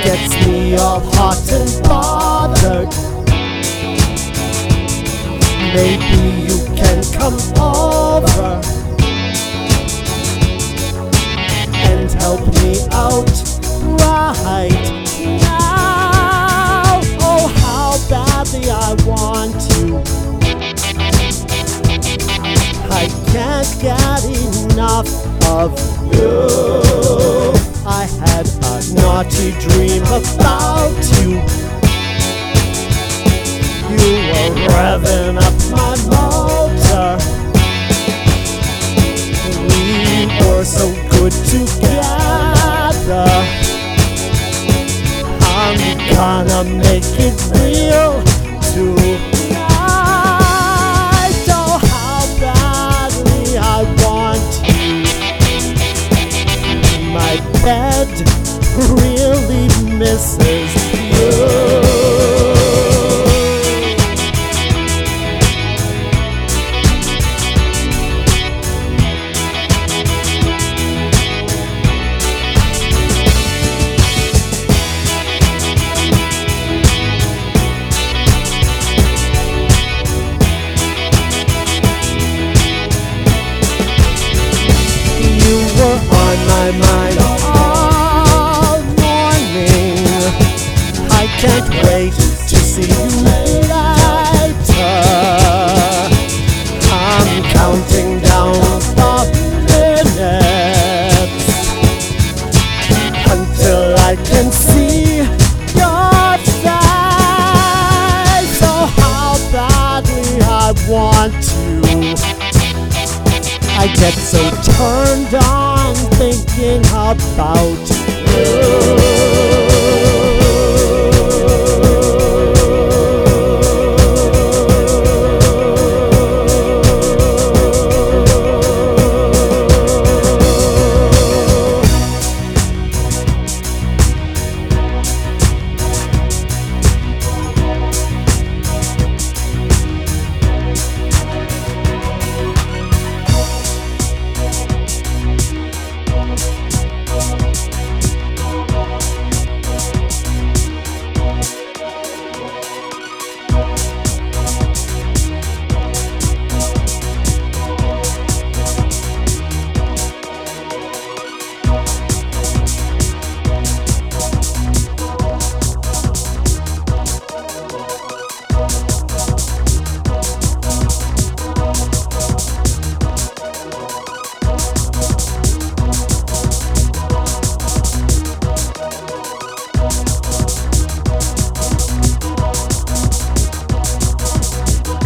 gets me all hot and bothered. Maybe you can come over and help me out right now. Oh, how badly I want you. I can't get enough of you. I had a naughty dream about you. You were revving up my motor. We were so good together. I'm gonna make it real tonight. Oh, how badly I want you. My bed really misses you. My mind all morning. I can't wait to see you later. I'm counting down the minutes until I can see your face. Oh, how badly I want to. I get so turned on thinking about you.